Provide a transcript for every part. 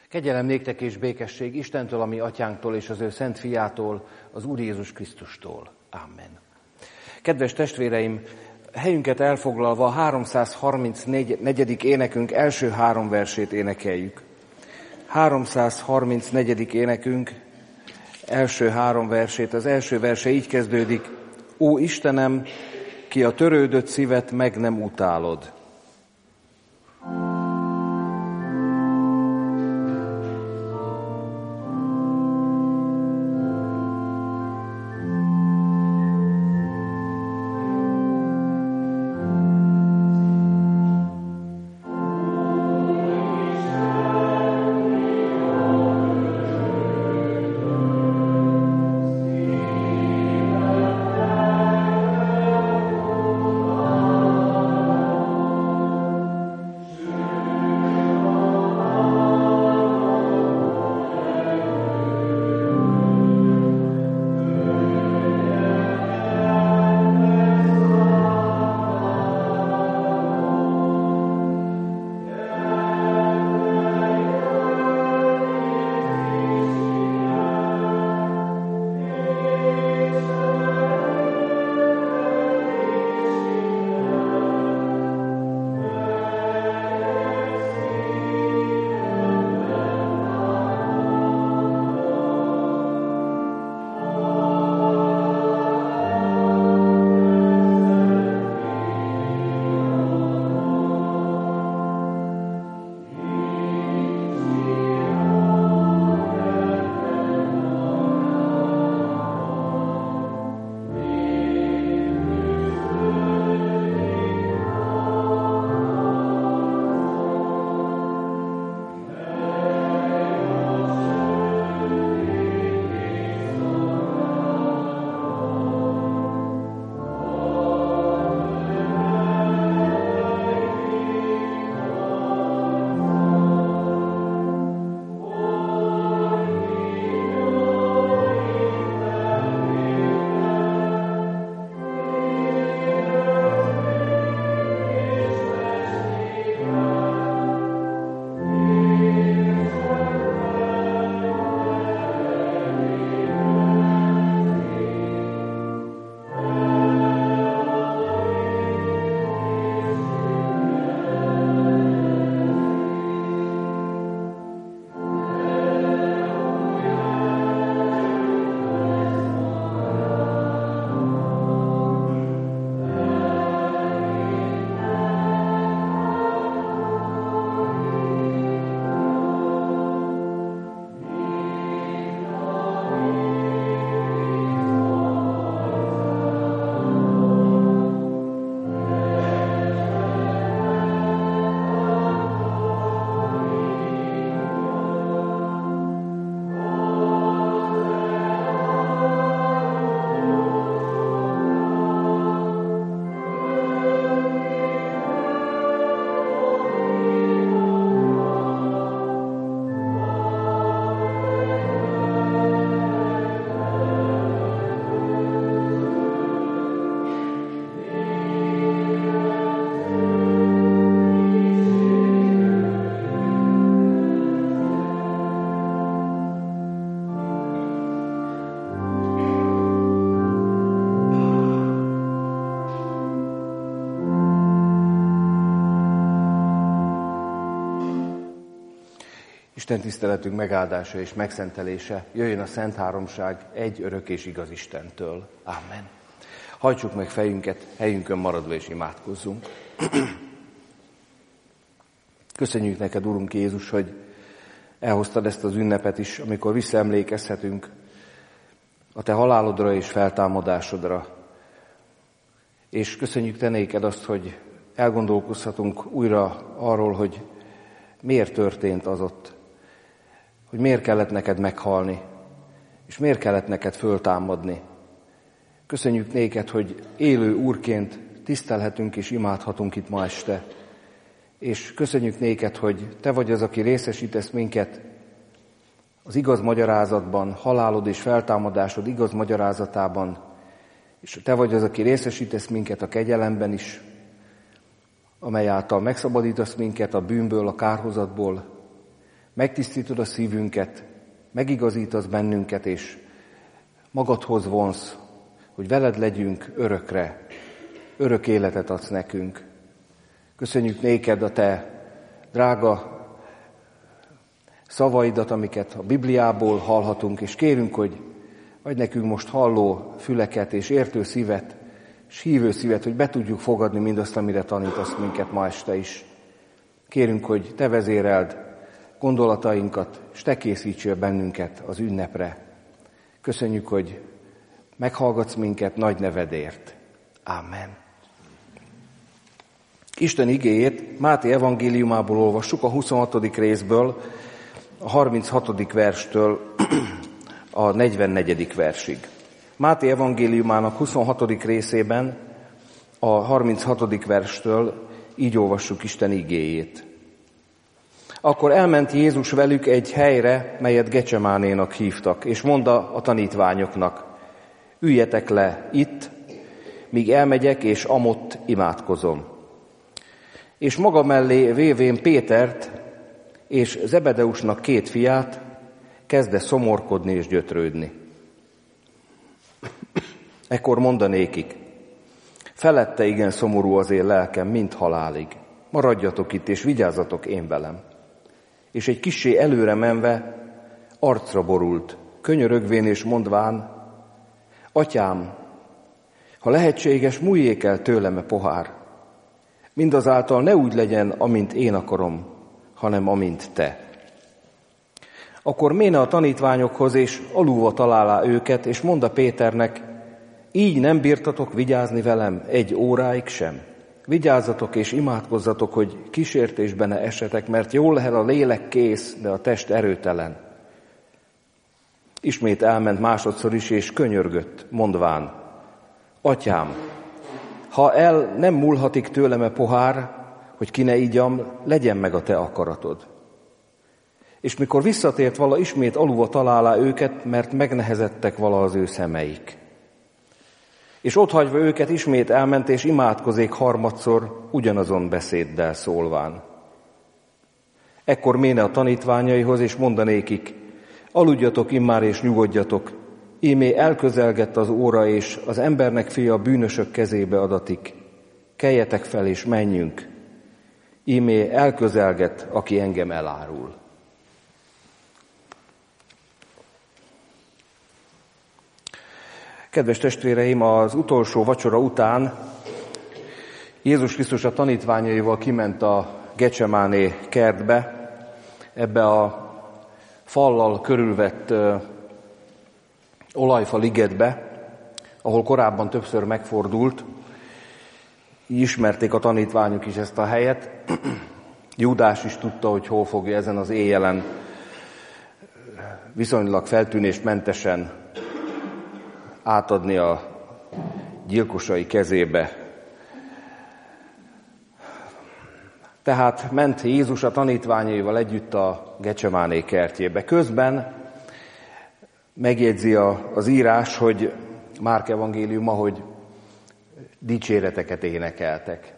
Kegyelem néktek és békesség Istentől, a mi atyánktól és az ő szent fiától, az Úr Jézus Krisztustól. Amen. Kedves testvéreim, helyünket elfoglalva a 334. énekünk első 3 versét énekeljük. 334. énekünk első 3 versét. Az első verse így kezdődik: Ó Istenem, ki a törődött szívet meg nem utálod. Isten tiszteletünk megáldása és megszentelése jöjjön a Szent Háromság egy örök és igaz Istentől. Amen. Hajtsuk meg fejünket, helyünkön maradva és imádkozzunk. Köszönjük neked, Urunk Jézus, hogy elhoztad ezt az ünnepet is, amikor visszaemlékezhetünk a te halálodra és feltámadásodra. És köszönjük te néked azt, hogy elgondolkozhatunk újra arról, hogy miért történt az ott, hogy miért kellett neked meghalni, és miért kellett neked föltámadni. Köszönjük néked, hogy élő Úrként tisztelhetünk és imádhatunk itt ma este. És köszönjük néked, hogy te vagy az, aki részesítesz minket az igaz magyarázatban, halálod és feltámadásod igaz magyarázatában, és te vagy az, aki részesítesz minket a kegyelemben is, amely által megszabadítasz minket a bűnből, a kárhozatból, megtisztítod a szívünket, megigazítasz bennünket, és magadhoz vonsz, hogy veled legyünk örökre, örök életet adsz nekünk. Köszönjük néked a te drága szavaidat, amiket a Bibliából hallhatunk, és kérünk, hogy adj nekünk most halló füleket és értő szívet, és hívő szívet, hogy be tudjuk fogadni mindazt, amire tanítasz minket ma este is. Kérünk, hogy te vezéreld gondolatainkat, és te készítsél bennünket az ünnepre. Köszönjük, hogy meghallgatsz minket nagy nevedért. Amen. Isten igéjét Máté evangéliumából olvassuk, a 26. részből, a 36. verstől a 44. versig. Máté evangéliumának 26. részében a 36. verstől így olvassuk Isten igéjét. Akkor elment Jézus velük egy helyre, melyet Gecsemánénak hívtak, és mondta a tanítványoknak: üljetek le itt, míg elmegyek, és amott imádkozom. És maga mellé vévén Pétert és Zebedeusnak 2 fiát, kezdte szomorkodni és gyötrődni. Ekkor mondanékik: felette igen szomorú az én lelkem, mint halálig. Maradjatok itt, és vigyázzatok én velem. És egy kissé előre menve arcra borult, könyörögvén és mondván: Atyám, ha lehetséges, múljék el tőlem a pohár. Mindazáltal ne úgy legyen, amint én akarom, hanem amint te. Akkor méne a tanítványokhoz, és alulva találá őket, és mondta Péternek: így nem bírtatok vigyázni velem 1 óráig sem. Vigyázzatok és imádkozzatok, hogy kísértésbe ne essetek, mert jól lehet a lélek kész, de a test erőtelen. Ismét elment másodszor is, és könyörgött, mondván: Atyám, ha el nem múlhatik tőlem a pohár, hogy ki ne igyam, legyen meg a te akaratod. És mikor visszatért vala, ismét alulva találá őket, mert megnehezettek vala az ő szemeik. És otthagyva őket ismét elment, és imádkozék harmadszor, ugyanazon beszéddel szólván. Ekkor méne a tanítványaihoz, és mondanékik: aludjatok immár, és nyugodjatok, ímé elközelgett az óra, és az embernek fia a bűnösök kezébe adatik. Keljetek fel, és menjünk, ímé elközelgett, aki engem elárul. Kedves testvéreim, az utolsó vacsora után Jézus Krisztus a tanítványaival kiment a Gecsemáné kertbe, ebbe a fallal körülvett olajfa ligetbe, ahol korábban többször megfordult. Így ismerték a tanítványok is ezt a helyet. Júdás is tudta, hogy hol fogja ezen az éjjelen viszonylag feltűnésmentesen átadni a gyilkosai kezébe. Tehát ment Jézus a tanítványaival együtt a Gecsemáné kertjébe. Közben megjegyzi az írás, hogy Márk evangéliuma, hogy dicséreteket énekeltek.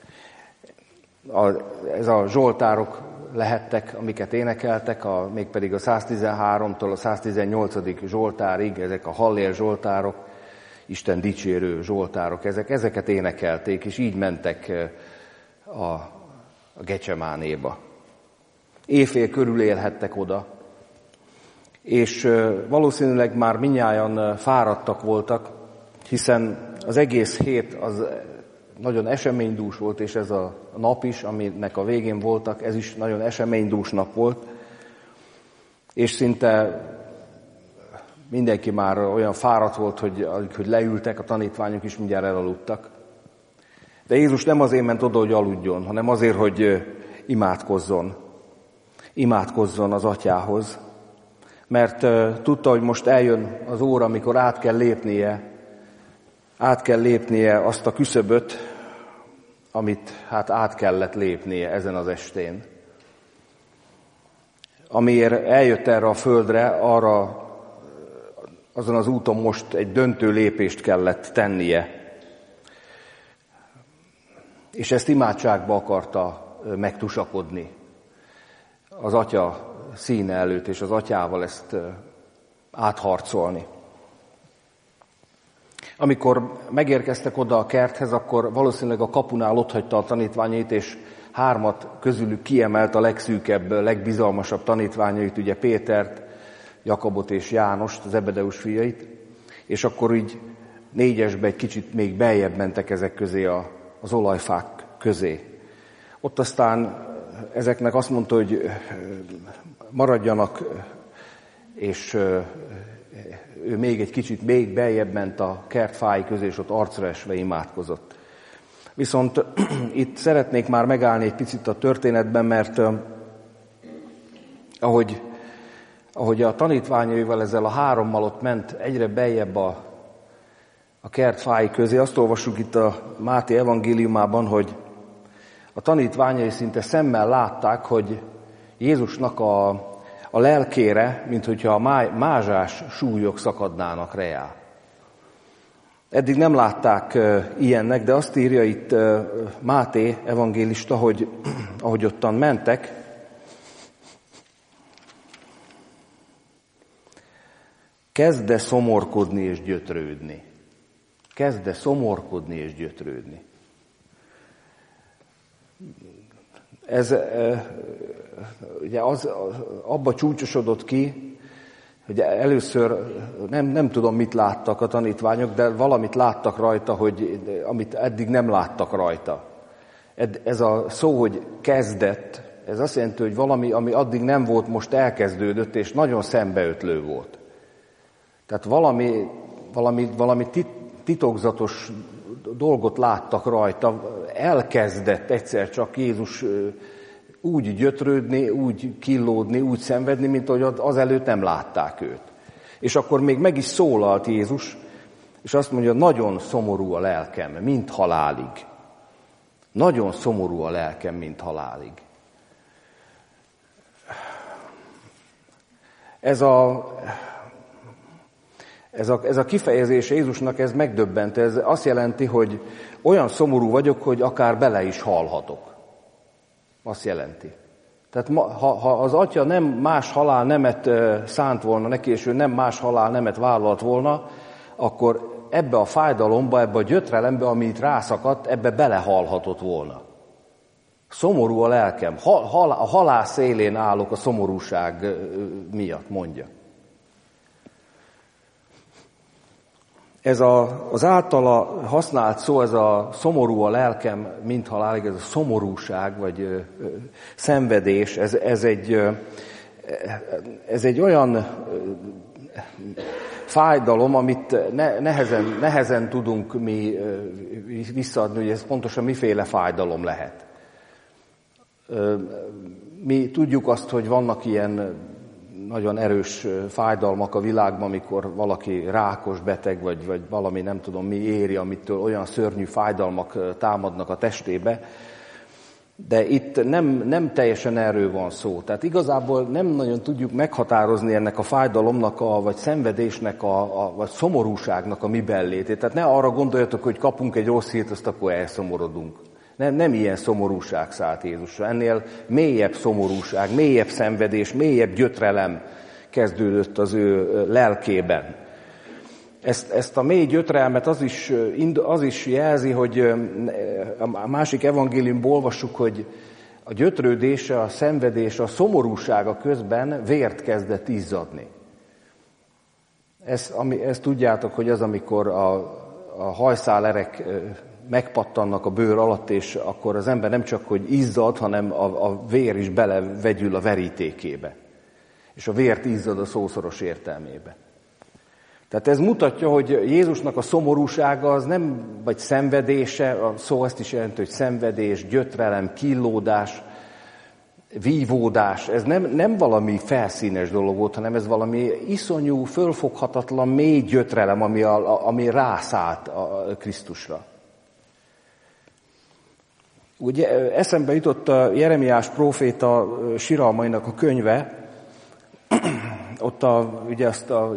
Ez a zsoltárok lehettek, amiket énekeltek, mégpedig a 113-tól a 118. zsoltárig, ezek a hallél zsoltárok, Isten dicsérő zsoltárok, ezeket énekelték, és így mentek a Gecsemánéba. Éjfél körül élhettek oda, és valószínűleg már mindnyájan fáradtak voltak, hiszen az egész hét az nagyon eseménydús volt, és ez a nap is, aminek a végén voltak, ez is nagyon eseménydús nap volt, és szinte mindenki már olyan fáradt volt, hogy leültek, a tanítványok is mindjárt elaludtak. De Jézus nem azért ment oda, hogy aludjon, hanem azért, hogy imádkozzon az Atyához, mert tudta, hogy most eljön az óra, amikor át kell lépnie azt a küszöböt, amit át kellett lépnie ezen az estén. Amiért eljött erre a földre, azon az úton most egy döntő lépést kellett tennie. És ezt imádságba akarta megtusakodni az Atya színe előtt, és az atyával ezt átharcolni. Amikor megérkeztek oda a kerthez, akkor valószínűleg a kapunál otthagyta a tanítványait, és 3 közülük kiemelt a legszűkebb, legbizalmasabb tanítványait, ugye Pétert, Jakabot és Jánost, az Zebedeus fiait, és akkor így 4-esbe egy kicsit még beljebb mentek ezek közé, az olajfák közé. Ott aztán ezeknek azt mondta, hogy maradjanak, és ő még egy kicsit még beljebb ment a kert fái közé, és ott arcra esve imádkozott. Viszont itt szeretnék már megállni egy picit a történetben, mert ahogy a tanítványaival ezzel a 3-mal ott ment egyre beljebb a kert fái közé, azt olvassuk itt a Máté evangéliumában, hogy a tanítványai szinte szemmel látták, hogy Jézusnak a lelkére, minthogyha a mázsás súlyok szakadnának rejá. Eddig nem látták ilyennek, de azt írja itt Máté evangélista, hogy ahogy ottan mentek, kezd-e szomorkodni és gyötrődni. Kezd-e szomorkodni és gyötrődni. Ez ugye abba csúcsosodott ki, hogy először nem tudom, mit láttak a tanítványok, de valamit láttak rajta, amit eddig nem láttak rajta. Ez a szó, hogy kezdett, ez azt jelenti, hogy valami, ami addig nem volt, most elkezdődött, és nagyon szembeötlő volt. Tehát valami titokzatos dolgot láttak rajta, elkezdett egyszer csak Jézus úgy gyötrődni, úgy killódni, úgy szenvedni, mint ahogy azelőtt nem látták őt. És akkor még meg is szólalt Jézus, és azt mondja, nagyon szomorú a lelkem, mint halálig. Nagyon szomorú a lelkem, mint halálig. Ez a kifejezés Jézusnak, ez megdöbbent. Ez azt jelenti, hogy olyan szomorú vagyok, hogy akár bele is halhatok. Azt jelenti. Tehát ha az atya nem más halálnemet szánt volna neki, és ő nem más halálnemet vállalt volna, akkor ebbe a fájdalomba, ebbe a gyötrelembe, ami itt rászakadt, ebbe belehalhatott volna. Szomorú a lelkem. A halál szélén állok a szomorúság miatt, mondja. Ez az általa használt szó, ez a szomorú a lelkem, mint halálig, ez a szomorúság, vagy szenvedés, ez egy olyan fájdalom, amit nehezen tudunk mi visszaadni, hogy ez pontosan miféle fájdalom lehet. Mi tudjuk azt, hogy vannak ilyen nagyon erős fájdalmak a világban, amikor valaki rákos beteg, vagy valami nem tudom mi éri, amitől olyan szörnyű fájdalmak támadnak a testébe, de itt nem teljesen erről van szó. Tehát igazából nem nagyon tudjuk meghatározni ennek a fájdalomnak, vagy szenvedésnek, vagy szomorúságnak a miben létét. Tehát ne arra gondoljatok, hogy kapunk egy rossz hírt, azt akkor elszomorodunk. Nem ilyen szomorúság szállt Jézusra. Ennél mélyebb szomorúság, mélyebb szenvedés, mélyebb gyötrelem kezdődött az ő lelkében. Ezt a mély gyötrelmet az is jelzi, hogy a másik evangéliumból olvassuk, hogy a gyötrődése, a szenvedése, a szomorúsága közben vért kezdett izzadni. Ezt tudjátok, hogy az, amikor a hajszálerek megpattannak a bőr alatt, és akkor az ember nem csak, hogy izzad, hanem a vér is belevegyül a verítékébe. És a vért izzad a szószoros értelmébe. Tehát ez mutatja, hogy Jézusnak a szomorúsága az nem, vagy szenvedése, a szó ezt is jelenti, hogy szenvedés, gyötrelem, killódás, vívódás, ez nem valami felszínes dolog volt, hanem ez valami iszonyú, fölfoghatatlan, mély gyötrelem, ami rászállt a Krisztusra. Ugye eszembe jutott a Jeremiás próféta siralmainak a könyve, ott ugye azt a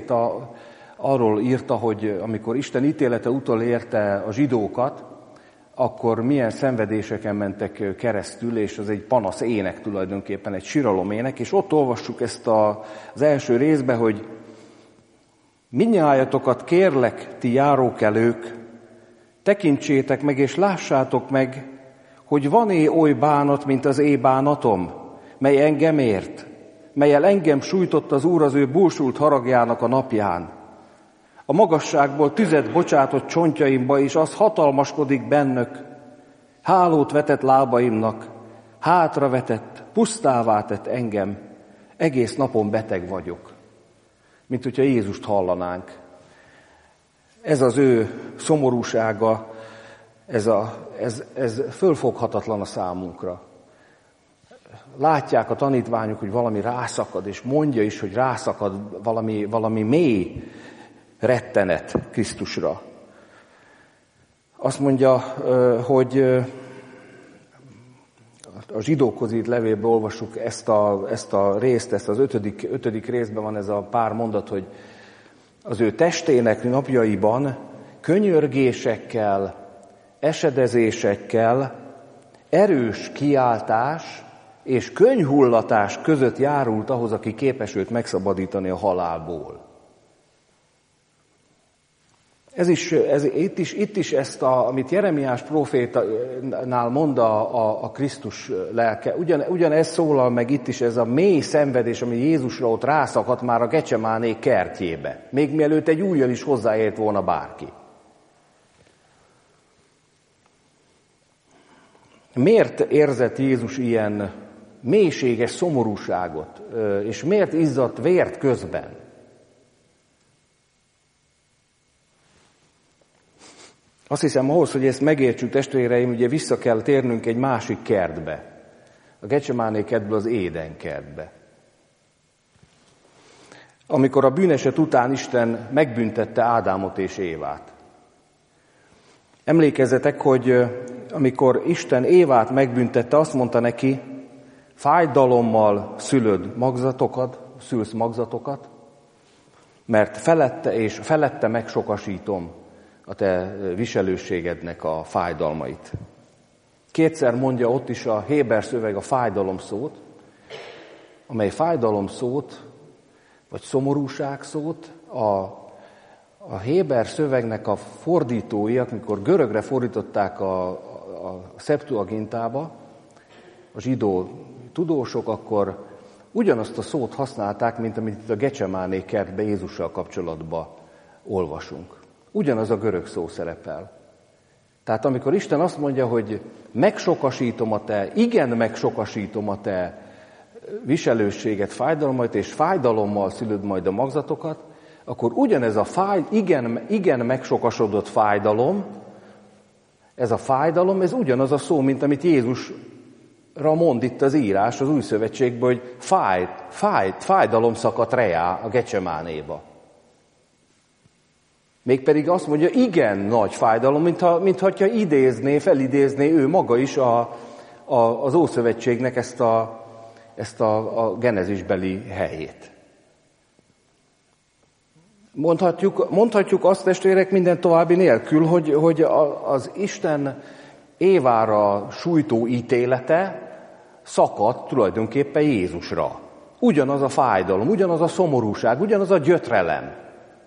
próféta arról írta, hogy amikor Isten ítélete utolérte a zsidókat, akkor milyen szenvedéseken mentek keresztül, és az egy panasz ének tulajdonképpen, egy siralomének, és ott olvassuk ezt az első részbe, hogy mindnyájatokat kérlek, ti járókelők, tekintsétek meg és lássátok meg, hogy van-e oly bánat, mint az én bánatom, mely engem ért, melyel engem sújtott az Úr az ő búsult haragjának a napján. A magasságból tüzet bocsátott csontjaimba, és az hatalmaskodik bennök. Hálót vetett lábaimnak, hátra vetett, pusztává tett engem. Egész napon beteg vagyok. Mint hogyha Jézust hallanánk. Ez az ő szomorúsága, ez fölfoghatatlan a számunkra. Látják a tanítványok, hogy valami rászakad, és mondja is, hogy rászakad valami mély rettenet Krisztusra. Azt mondja, hogy a zsidókhoz írt levélből olvassuk ezt a részt, ezt az ötödik részben van ez a pár mondat, hogy az ő testének napjaiban könyörgésekkel, esedezésekkel, erős kiáltás és könnyhullatás között járult ahhoz, aki képes őt megszabadítani a halálból. Itt is ezt, amit Jeremiás prófétánál mond a Krisztus lelke, ugyanez szólal meg itt is, ez a mély szenvedés, ami Jézusra ott rászakadt már a Gecsemáné kertjébe, még mielőtt egy ujjal is hozzáért volna bárki. Miért érzett Jézus ilyen mélységes szomorúságot, és miért izzadt vért közben? Azt hiszem, ahhoz, hogy ezt megértsük, testvéreim, ugye vissza kell térnünk egy másik kertbe. A Gecsemáné kertből az Éden kertbe. Amikor a bűneset után Isten megbüntette Ádámot és Évát. Emlékezzetek, hogy amikor Isten Évát megbüntette, azt mondta neki, fájdalommal szülsz magzatokat, mert felette megsokasítom a te viselőségednek a fájdalmait. Kétszer mondja ott is a héber szöveg a fájdalom szót, amely fájdalom szót, vagy szomorúság szót a héber szövegnek a fordítói, amikor görögre fordították a Septuagintába, a zsidó tudósok, akkor ugyanazt a szót használták, mint amit itt a Gecsemáné kertbe Jézussal kapcsolatban olvasunk. Ugyanaz a görög szó szerepel. Tehát amikor Isten azt mondja, hogy megsokasítom a te viselősséget, fájdalmait, és fájdalommal szülöd majd a magzatokat, akkor ugyanez a igen megsokasodott fájdalom, ez a fájdalom, ez ugyanaz a szó, mint amit Jézusra mond itt az írás az Új Szövetségben, hogy fájdalom szakadt reá a Gecsemánéba. Mégpedig azt mondja, igen nagy fájdalom, mintha felidézné ő maga is az Ószövetségnek ezt a genezisbeli helyét. Mondhatjuk azt, testvérek, minden további nélkül, hogy az Isten Évára sújtó ítélete szakadt tulajdonképpen Jézusra. Ugyanaz a fájdalom, ugyanaz a szomorúság, ugyanaz a gyötrelem.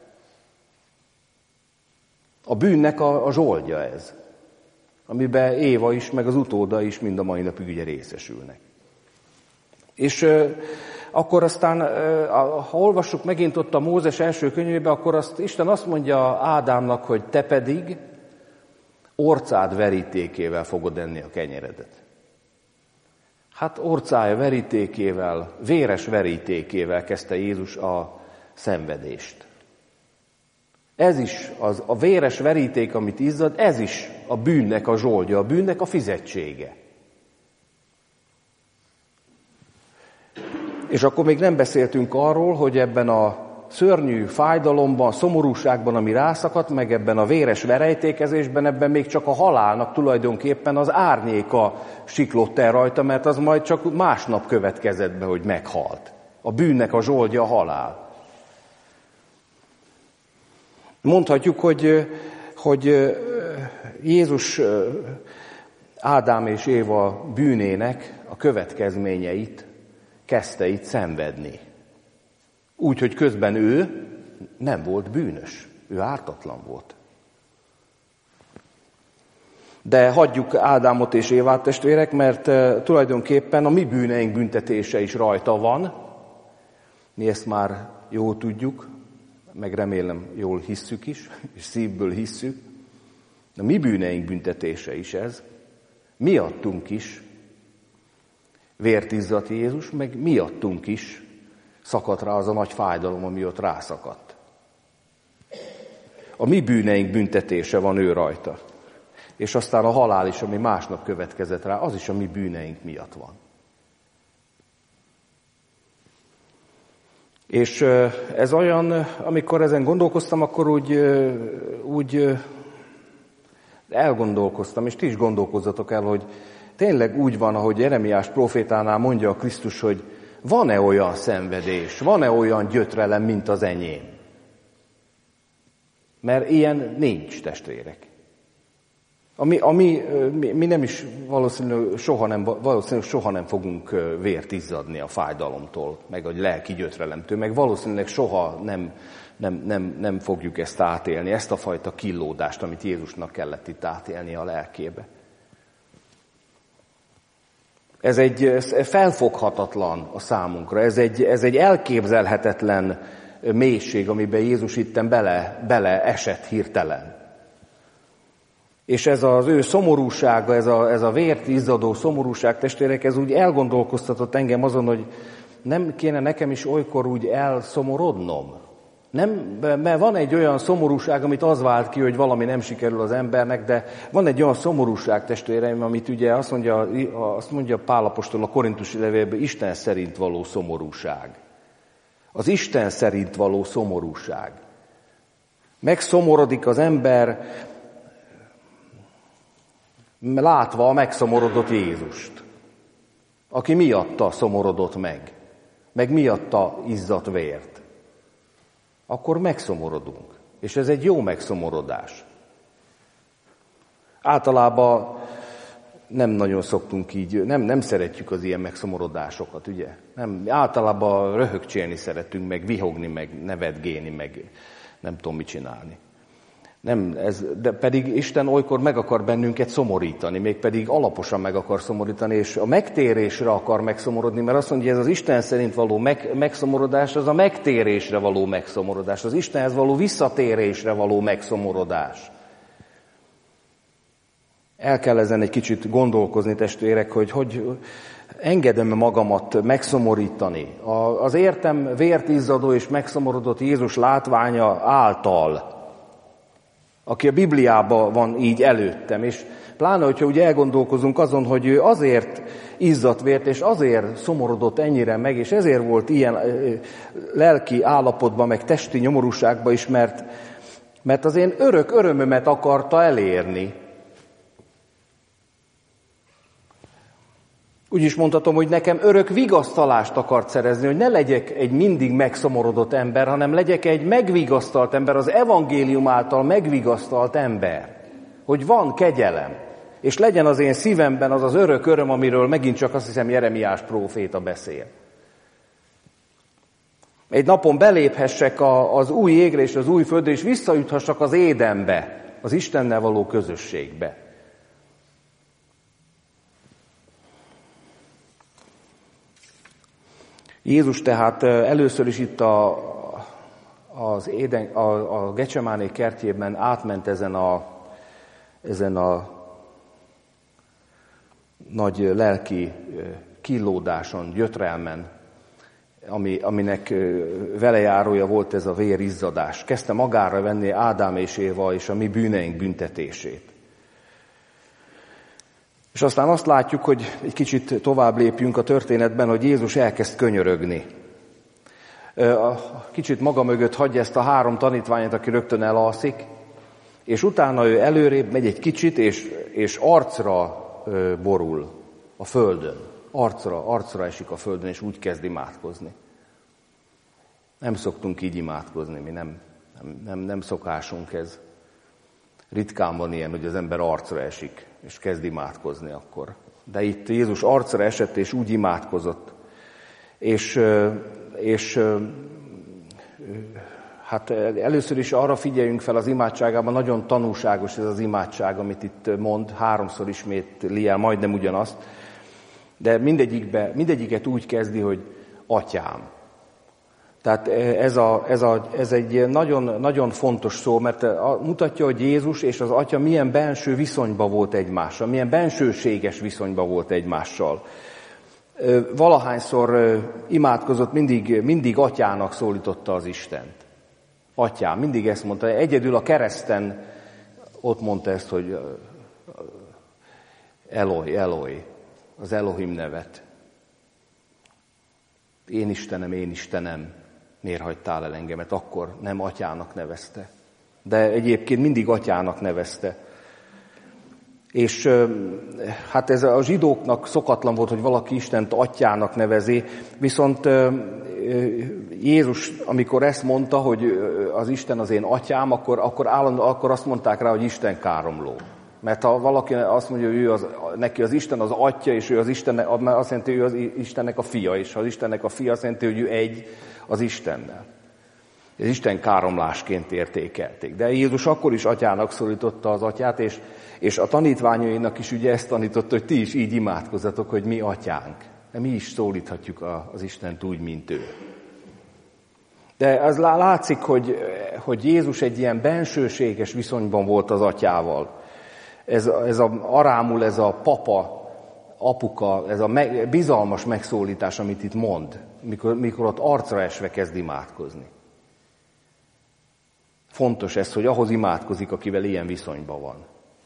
A bűnnek a zsoldja ez, amiben Éva is, meg az utóda is mind a mai napig ugye részesülnek. És akkor aztán, ha olvassuk megint ott a Mózes első könyvébe, akkor Isten azt mondja Ádámnak, hogy te pedig orcád verítékével fogod enni a kenyeredet. Hát orcája verítékével, véres verítékével kezdte Jézus a szenvedést. Ez is a véres veríték, amit izzad, ez is a bűnnek a zsoldja, a bűnnek a fizetsége. És akkor még nem beszéltünk arról, hogy ebben a szörnyű fájdalomban, szomorúságban, ami rászakadt, meg ebben a véres verejtékezésben, ebben még csak a halálnak tulajdonképpen az árnyéka siklott el rajta, mert az majd csak másnap következett be, hogy meghalt. A bűnnek a zsoldja a halál. Mondhatjuk, hogy Jézus Ádám és Éva bűnének a következményeit kezdte itt szenvedni. Úgy, hogy közben ő nem volt bűnös, ő ártatlan volt. De hagyjuk Ádámot és Évát, testvérek, mert tulajdonképpen a mi bűneink büntetése is rajta van. Mi ezt már jól tudjuk, meg remélem jól hisszük is, és szívből hisszük. A mi bűneink büntetése is ez. Miattunk is vért izzadt Jézus, meg miattunk is szakadt rá az a nagy fájdalom, ami ott rászakadt. A mi bűneink büntetése van ő rajta. És aztán a halál is, ami másnap következett rá, az is a mi bűneink miatt van. És ez olyan, amikor ezen gondolkoztam, akkor úgy elgondolkoztam, és ti is gondolkozzatok el, hogy tényleg úgy van, ahogy Jeremiás prófétánál mondja a Krisztus, hogy van-e olyan szenvedés, van-e olyan gyötrelem, mint az enyém? Mert ilyen nincs, testvérek. Mi nem is valószínűleg soha nem fogunk vért izzadni a fájdalomtól, meg a lelki gyötrelemtől, meg valószínűleg soha nem fogjuk ezt átélni, ezt a fajta killódást, amit Jézusnak kellett itt átélni a lelkébe. Ez felfoghatatlan a számunkra, ez egy elképzelhetetlen mélység, amiben Jézus itten bele esett hirtelen. És ez az ő szomorúsága, ez a vért izzadó szomorúság, testvérek, ez úgy elgondolkoztatott engem azon, hogy nem kéne nekem is olykor úgy elszomorodnom. Nem, mert van egy olyan szomorúság, amit az vált ki, hogy valami nem sikerül az embernek, de van egy olyan szomorúság, testvéreim, amit ugye azt mondja Pál apostol a Korintusi levélben, Isten szerint való szomorúság. Az Isten szerint való szomorúság. Megszomorodik az ember, látva a megszomorodott Jézust, aki miatta szomorodott meg miatta izzadt vért. Akkor megszomorodunk. És ez egy jó megszomorodás. Általában nem nagyon szoktunk így, nem szeretjük az ilyen megszomorodásokat, ugye? Általában röhögcsélni szeretünk, meg vihogni, meg nevetgélni, meg nem tudom mit csinálni. De pedig Isten olykor meg akar bennünket szomorítani, mégpedig alaposan meg akar szomorítani, és a megtérésre akar megszomorodni, mert azt mondja, hogy ez az Isten szerint való megszomorodás, az a megtérésre való megszomorodás, az Istenhez való visszatérésre való megszomorodás. El kell ezen egy kicsit gondolkozni, testvérek, hogy engedem magamat megszomorítani. Az értem vért izzadó és megszomorodott Jézus látványa által, aki a Bibliában van így előttem, és pláne, hogyha úgy elgondolkozunk azon, hogy ő azért izzadt vért, és azért szomorodott ennyire meg, és ezért volt ilyen lelki állapotban, meg testi nyomorúságban is, mert az én örök örömömet akarta elérni. Úgy is mondhatom, hogy nekem örök vigasztalást akart szerezni, hogy ne legyek egy mindig megszomorodott ember, hanem legyek egy megvigasztalt ember, az evangélium által megvigasztalt ember. Hogy van kegyelem, és legyen az én szívemben az az örök öröm, amiről megint csak azt hiszem Jeremiás próféta beszél. Egy napon beléphessek az új égre és az új földre, és visszajuthassak az Édenbe, az Istennel való közösségbe. Jézus tehát először is itt a Gecsemáné kertjében átment ezen a nagy lelki killódáson, gyötrelmen, aminek velejárója volt ez a vérizzadás. Kezdte magára venni Ádám és Éva és a mi bűneink büntetését. És aztán azt látjuk, hogy egy kicsit tovább lépjünk a történetben, hogy Jézus elkezd könyörögni. Kicsit maga mögött hagyja ezt a 3 tanítványot, aki rögtön elalszik, és utána ő előrébb megy egy kicsit, és arcra borul a földön. Arcra esik a földön, és úgy kezd imádkozni. Nem szoktunk így imádkozni, mi nem szokásunk ez. Ritkán van ilyen, hogy az ember arcra esik, és kezd imádkozni akkor. De itt Jézus arcra esett, és úgy imádkozott. És hát először is arra figyeljünk fel az imádságában, nagyon tanúságos ez az imádság, amit itt mond, 3-szor ismétli el majdnem ugyanazt, de mindegyiket úgy kezdi, hogy Atyám. Tehát ez egy nagyon, nagyon fontos szó, mert mutatja, hogy Jézus és az Atya milyen benső viszonyban volt egymással, milyen bensőséges viszonyban volt egymással. Valahányszor imádkozott, mindig Atyának szólította az Istent. Atyám, mindig ezt mondta. Egyedül a kereszten ott mondta ezt, hogy Eloi, Eloi, az Elohim nevet. Én Istenem, miért hagytál el engemet? Akkor nem Atyának nevezte. De egyébként mindig Atyának nevezte. És hát ez a zsidóknak szokatlan volt, hogy valaki Istent Atyának nevezi, viszont Jézus, amikor ezt mondta, hogy az Isten az én Atyám, akkor azt mondták rá, hogy Isten káromló. Mert ha valaki azt mondja, hogy neki az Isten az Atya, és ő az Isten, azt jelenti, hogy ő az Istennek a fia, és ha az Istennek a fia, azt jelenti, hogy ő egy az Istennel. Ez Isten káromlásként értékelték. De Jézus akkor is Atyának szólította az Atyát, és a tanítványainak is ugye ezt tanította, hogy ti is így imádkozzatok, hogy mi Atyánk. De mi is szólíthatjuk az Istent úgy, mint ő. De az látszik, hogy Jézus egy ilyen bensőséges viszonyban volt az Atyával. Ez arámul, ez a papa, apuka, ez a bizalmas megszólítás, amit itt mond, mikor ott arcra esve kezd imádkozni. Fontos ez, hogy ahhoz imádkozik, akivel ilyen viszonyban van.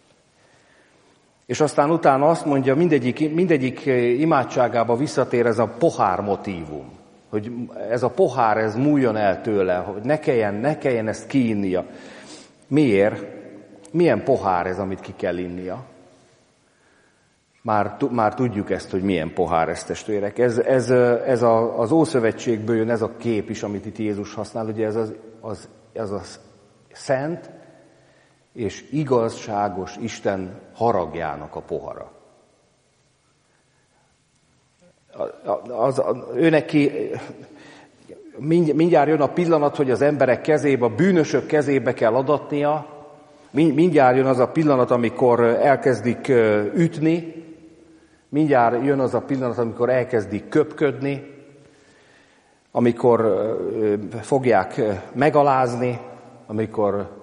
És aztán utána azt mondja, mindegyik imádságába visszatér ez a pohár motívum, hogy ez a pohár, ez múljon el tőle, hogy ne kelljen ezt kiinnia. Miért? Milyen pohár ez, amit ki kell innia? Már tudjuk ezt, hogy milyen pohár ez, testvérek. Ez az Ószövetségből jön ez a kép is, amit itt Jézus használ, ugye ez a szent és igazságos Isten haragjának a pohara. Ő neki mindjárt jön a pillanat, hogy az emberek kezébe, a bűnösök kezébe kell adatnia, mindjárt jön az a pillanat, amikor elkezdik ütni, mindjárt jön az a pillanat, amikor elkezdik köpködni, amikor fogják megalázni, amikor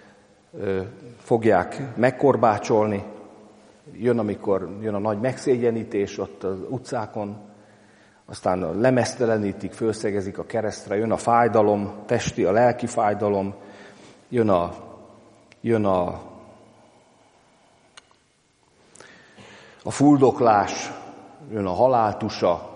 fogják megkorbácsolni, jön a nagy megszégyenítés ott az utcákon, aztán lemeztelenítik, fölszegezik a keresztre, jön a fájdalom, testi, a lelki fájdalom, jön a fuldoklás, jön a haláltusa,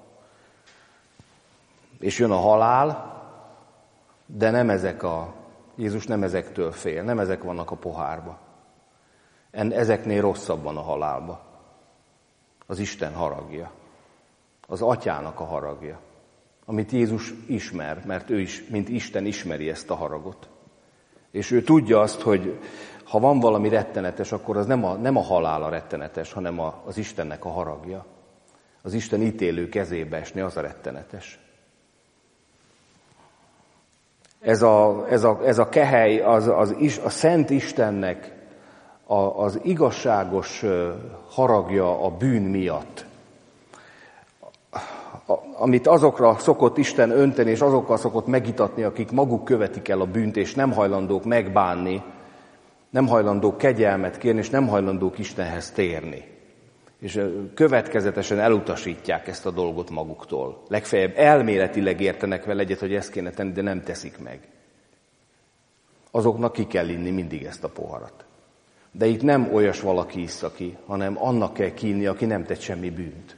és jön a halál, de Jézus nem ezektől fél, nem ezek vannak a pohárba. Ezeknél rosszabb van a halálba. Az Isten haragja. Az Atyának a haragja. Amit Jézus ismer, mert ő is, mint Isten ismeri ezt a haragot. És ő tudja azt, hogy ha van valami rettenetes, akkor az nem a halál a rettenetes, hanem az Istennek a haragja. Az Isten ítélő kezébe esni, az a rettenetes. Ez a kehely, a Szent Istennek az igazságos haragja a bűn miatt, amit azokra szokott Isten önteni, és azokkal szokott megitatni, akik maguk követik el a bűnt, és nem hajlandók megbánni, nem hajlandók kegyelmet kérni, és nem hajlandók Istenhez térni. És következetesen elutasítják ezt a dolgot maguktól. Legfeljebb elméletileg értenek vele egyet, hogy ezt kéne tenni, de nem teszik meg. Azoknak ki kell inni mindig ezt a poharat. De itt nem olyas valaki issza ki, hanem annak kell kiinni, aki nem tett semmi bűnt.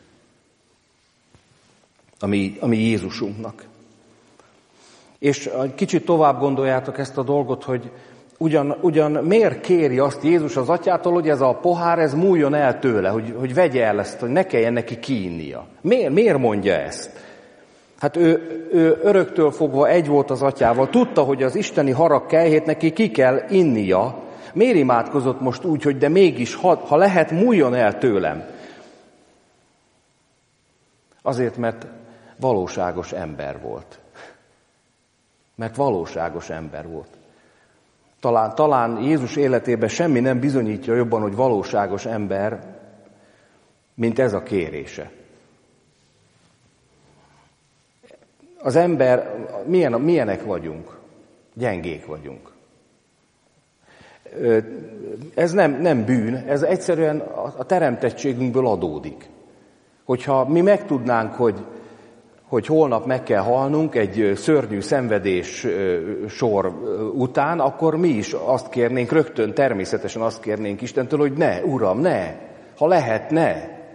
Ami Jézusunknak. És kicsit tovább gondoljátok ezt a dolgot, hogy ugyan miért kéri azt Jézus az Atyától, hogy ez a pohár, ez múljon el tőle, hogy vegye el ezt, hogy ne kelljen neki kiinnia. Miért mondja ezt? Hát ő öröktől fogva egy volt az Atyával. Tudta, hogy az isteni harag kelyhét neki ki kell innia, Miért imádkozott most úgy, hogy de mégis, ha lehet, múljon el tőlem? Azért, mert valóságos ember volt. Mert valóságos ember volt. Talán Jézus életében semmi nem bizonyítja jobban, hogy valóságos ember, mint ez a kérése. Az ember, milyenek vagyunk? Gyengék vagyunk. Ez nem bűn, ez egyszerűen a teremtettségünkből adódik. Hogyha mi megtudnánk, hogy holnap meg kell halnunk egy szörnyű szenvedés sor után, akkor mi is azt kérnénk, rögtön természetesen azt kérnénk Istentől, hogy ne, Uram, ne, ha lehet, ne.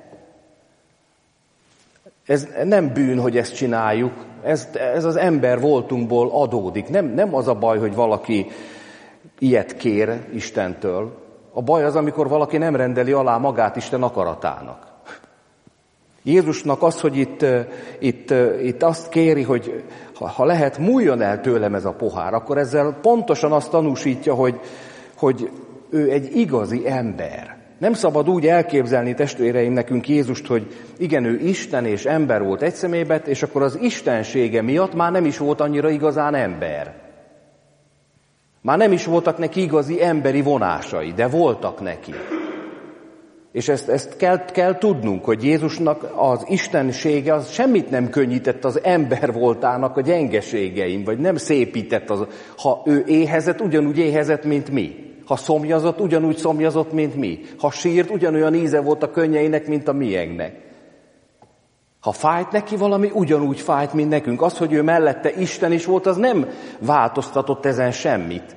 Ez nem bűn, hogy ezt csináljuk, ez az ember voltunkból adódik. Nem az a baj, hogy valaki ilyet kér Istentől. A baj az, amikor valaki nem rendeli alá magát Isten akaratának. Jézusnak az, hogy itt azt kéri, hogy ha lehet, múljon el tőlem ez a pohár, akkor ezzel pontosan azt tanúsítja, hogy ő egy igazi ember. Nem szabad úgy elképzelni, testvéreim, nekünk Jézust, hogy igen, ő Isten és ember volt egy személyben, és akkor az istensége miatt már nem is volt annyira igazán ember. Már nem is voltak neki igazi emberi vonásai, de voltak neki. És ezt kell tudnunk, hogy Jézusnak az istensége az semmit nem könnyített az ember voltának a gyengeségein, vagy nem szépített. Ha ő éhezett, ugyanúgy éhezett, mint mi. Ha szomjazott, ugyanúgy szomjazott, mint mi. Ha sírt, ugyanolyan íze volt a könnyeinek, mint a miénknek. Ha fájt neki valami, ugyanúgy fájt, mint nekünk. Az, hogy ő mellette Isten is volt, az nem változtatott ezen semmit.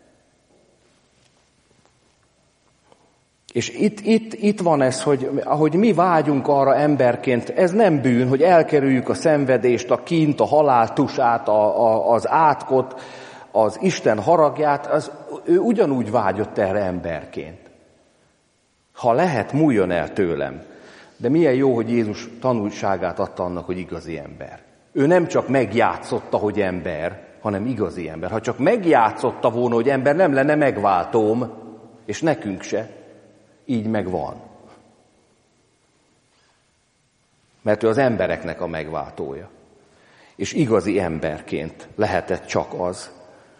És itt van ez, hogy ahogy mi vágyunk arra emberként, ez nem bűn, hogy elkerüljük a szenvedést, a kínt, a halál tusát, az átkot, az Isten haragját, ő ugyanúgy vágyott erre emberként. Ha lehet, múljon el tőlem. De milyen jó, hogy Jézus tanulságát adta annak, hogy igazi ember. Ő nem csak megjátszotta, hogy ember, hanem igazi ember. Ha csak megjátszotta volna, hogy ember, nem lenne megváltóm, és nekünk se. Így megvan. Mert ő az embereknek a megváltója. És igazi emberként lehetett csak az.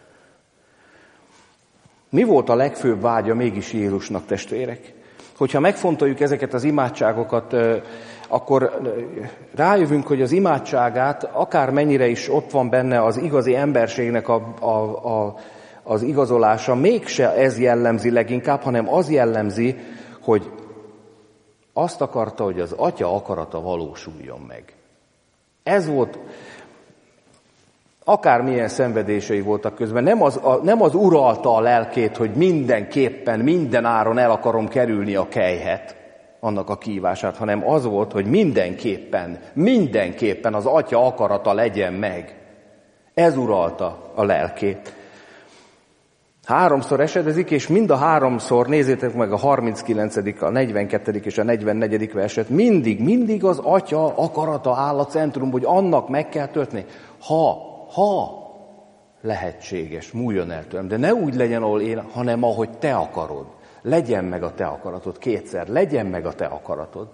Mi volt a legfőbb vágya mégis Jézusnak, testvérek? Hogyha megfontoljuk ezeket az imádságokat, akkor rájövünk, hogy az imádságát, akármennyire is ott van benne az igazi emberségnek az igazolása, mégse ez jellemzi leginkább, hanem az jellemzi, hogy azt akarta, hogy az Atya akarata valósuljon meg. Ez volt, akármilyen szenvedései voltak közben, nem az uralta a lelkét, hogy mindenképpen, minden áron el akarom kerülni a kelyhet, annak a kívását, hanem az volt, hogy mindenképpen az Atya akarata legyen meg. Ez uralta a lelkét. 3-szor esedezik, és mind a 3-szor, nézzétek meg a 39., a 42. és a 44. verset, mindig az Atya akarata áll a centrum, hogy annak meg kell történni. Ha lehetséges, múljon el tőlem, de ne úgy legyen, ahol én, hanem ahogy te akarod. Legyen meg a te akaratod, kétszer, legyen meg a te akaratod.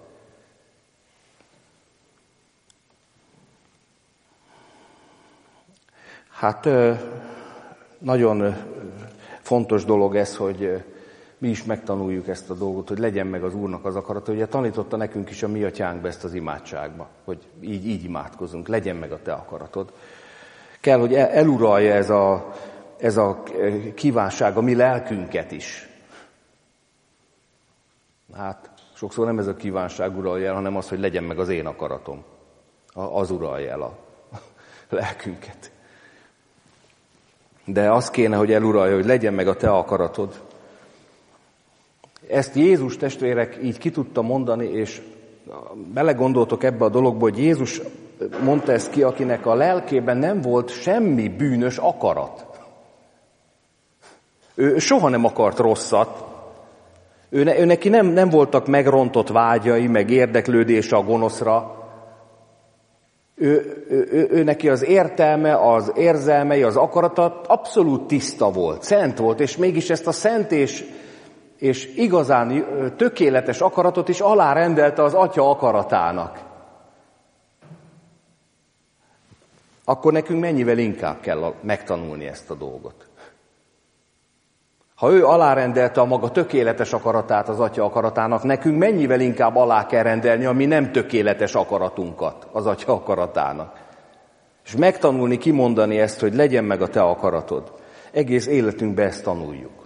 Hát nagyon fontos dolog ez, hogy mi is megtanuljuk ezt a dolgot, hogy legyen meg az Úrnak az akarata. Ugye tanította nekünk is a mi atyánkba ezt az imádságba, hogy így imádkozunk, legyen meg a te akaratod. Kell, hogy eluralja ez a kívánság a mi lelkünket is. Hát sokszor nem ez a kívánság uralja el, hanem az, hogy legyen meg az én akaratom. Az uralja el a lelkünket. De az kéne, hogy eluralja, hogy legyen meg a te akaratod. Ezt Jézus, testvérek, így ki tudta mondani, és belegondoltok ebbe a dologba, hogy Jézus mondta ezt ki, akinek a lelkében nem volt semmi bűnös akarat. Ő soha nem akart rosszat. Ő neki nem voltak megrontott vágyai, meg érdeklődése a gonoszra. Ő neki az értelme, az érzelmei, az akarata abszolút tiszta volt, szent volt, és mégis ezt a szent és igazán tökéletes akaratot is alárendelte az Atya akaratának. Akkor nekünk mennyivel inkább kell megtanulni ezt a dolgot. Ha ő alárendelte a maga tökéletes akaratát az Atya akaratának, nekünk mennyivel inkább alá kell rendelni a mi nem tökéletes akaratunkat az Atya akaratának. És megtanulni, kimondani ezt, hogy legyen meg a te akaratod. Egész életünkben ezt tanuljuk.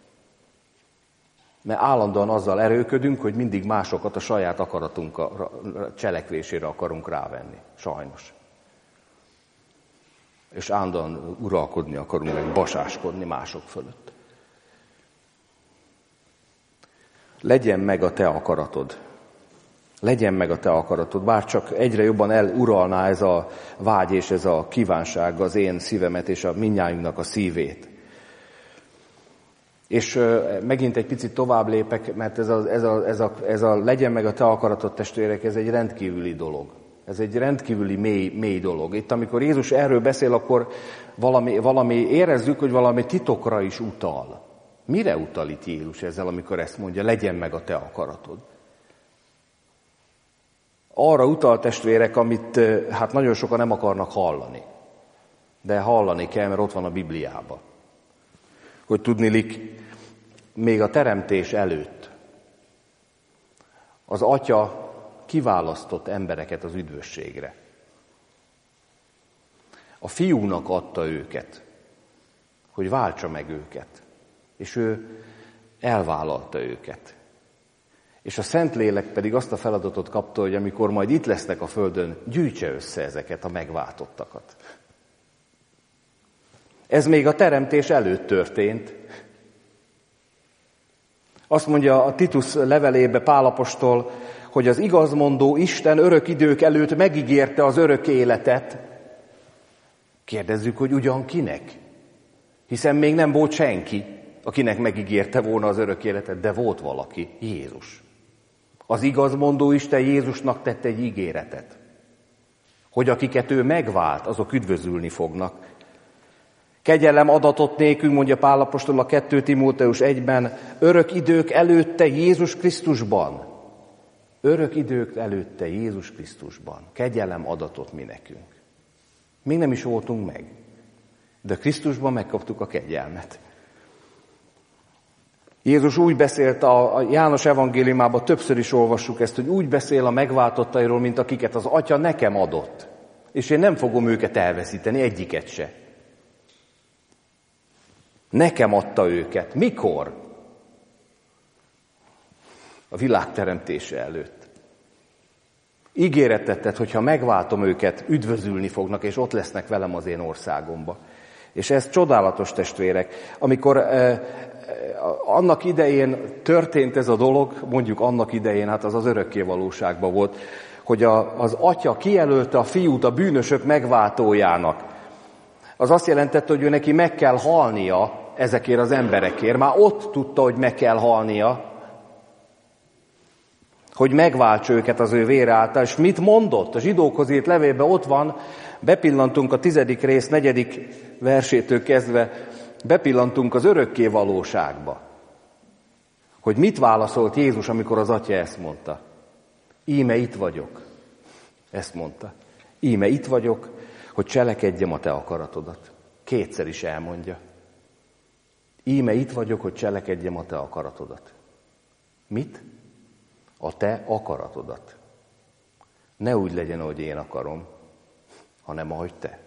Mert állandóan azzal erőködünk, hogy mindig másokat a saját akaratunk cselekvésére akarunk rávenni. Sajnos. És állandóan uralkodni akarunk, meg basáskodni mások fölött. Legyen meg a te akaratod. Legyen meg a te akaratod. Bár csak egyre jobban eluralná ez a vágy és ez a kívánság az én szívemet és a mindnyájunknak a szívét. És megint egy picit tovább lépek, mert ez a legyen meg a te akaratod, testvérek, ez egy rendkívüli dolog. Ez egy rendkívüli mély dolog. Itt, amikor Jézus erről beszél, akkor valami érezzük, hogy valami titokra is utal. Mire utal itt Jézus ezzel, amikor ezt mondja, legyen meg a te akaratod? Arra utal, testvérek, amit hát nagyon sokan nem akarnak hallani. De hallani kell, mert ott van a Bibliában. Hogy tudniillik, még a teremtés előtt az Atya kiválasztott embereket az üdvösségre. A Fiúnak adta őket, hogy váltsa meg őket. És ő elvállalta őket. És a Szentlélek pedig azt a feladatot kapta, hogy amikor majd itt lesznek a földön, gyűjtse össze ezeket a megváltottakat. Ez még a teremtés előtt történt. Azt mondja a Titus levelébe Pál apostol, hogy az igazmondó Isten örök idők előtt megígérte az örök életet. Kérdezzük, hogy ugyan kinek? Hiszen még nem volt senki, akinek megígérte volna az örök életet, de volt valaki, Jézus. Az igazmondó Isten Jézusnak tett egy ígéretet, hogy akiket ő megvált, azok üdvözülni fognak. Kegyelem adatot nékünk, mondja Pál apostol a 2 Timóteus 1-ben, örök idők előtte Jézus Krisztusban. Örök idők előtte Jézus Krisztusban. Kegyelem adatot mi nekünk. Még nem is voltunk meg, de Krisztusban megkaptuk a kegyelmet. Jézus úgy beszélt, a János evangéliumában többször is olvassuk ezt, hogy úgy beszél a megváltottairól, mint akiket az Atya nekem adott. És én nem fogom őket elveszíteni, egyiket se. Nekem adta őket. Mikor? A világ teremtése előtt. Ígéretet tett, hogyha megváltom őket, üdvözülni fognak, és ott lesznek velem az én országomba. És ez csodálatos, testvérek. Amikor annak idején történt ez a dolog, mondjuk annak idején, hát az örökké valóságban volt, hogy az Atya kijelölte a Fiút a bűnösök megváltójának. Az azt jelentette, hogy ő neki meg kell halnia ezekért az emberekért. Már ott tudta, hogy meg kell halnia, hogy megváltsa őket az ő vére által. És mit mondott? A zsidókhoz írt levélben ott van, bepillantunk a 10. rész 4. versétől kezdve, bepillantunk az örökké valóságba. Hogy mit válaszolt Jézus, amikor az Atya ezt mondta? Íme itt vagyok. Ezt mondta. Íme itt vagyok, hogy cselekedjem a te akaratodat. Kétszer is elmondja. Íme itt vagyok, hogy cselekedjem a te akaratodat. Mit? A te akaratodat. Ne úgy legyen, ahogy én akarom, hanem ahogy te.